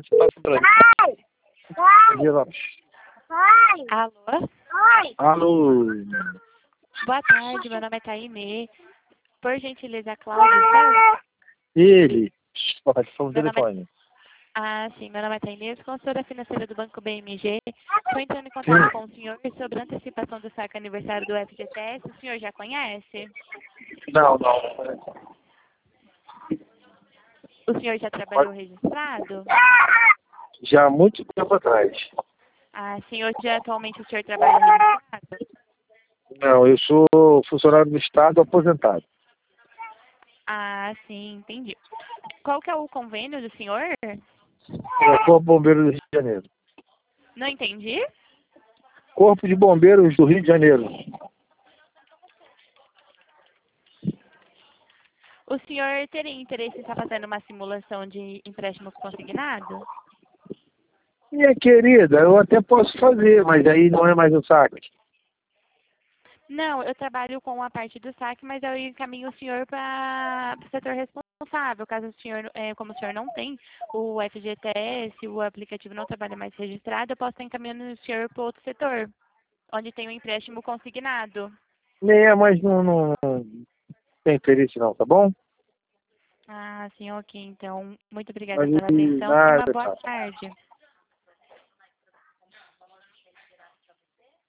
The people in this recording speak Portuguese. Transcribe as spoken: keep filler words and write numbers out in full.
você passa pra mim. Alô? Alô? Boa tarde, meu nome é Tainê. Por gentileza, Cláudio, certo? Ele. Pode falar no Meu nome é... telefone. Ah, sim, meu nome é Tainê, consultora financeira do Banco B M G. Estou entrando em contato com o senhor sobre a antecipação do saque aniversário do F G T S. O senhor já conhece? Não, não. O senhor já trabalhou registrado? Já há muito tempo atrás. Ah, sim, hoje atualmente o senhor trabalha registrado? Não, eu sou funcionário do Estado aposentado. Ah, sim, entendi. Qual que é o convênio do senhor? Eu sou bombeiro do Rio de Janeiro. Não entendi. Corpo de Bombeiros do Rio de Janeiro. O senhor teria interesse em estar fazendo uma simulação de empréstimo consignado? Minha querida, eu até posso fazer, mas aí não é mais um saque. Não, eu trabalho com a parte do saque, mas eu encaminho o senhor para o setor responsável. Caso o senhor, é, como o senhor não tem o F G T S, o aplicativo não trabalha mais registrado, eu posso estar encaminhando o senhor para outro setor, onde tem o empréstimo consignado. Nem é, mas não, não, não tem interesse não, tá bom? Ah, sim, ok. Então, muito obrigada Mas pela atenção e uma nada, boa tchau. tarde.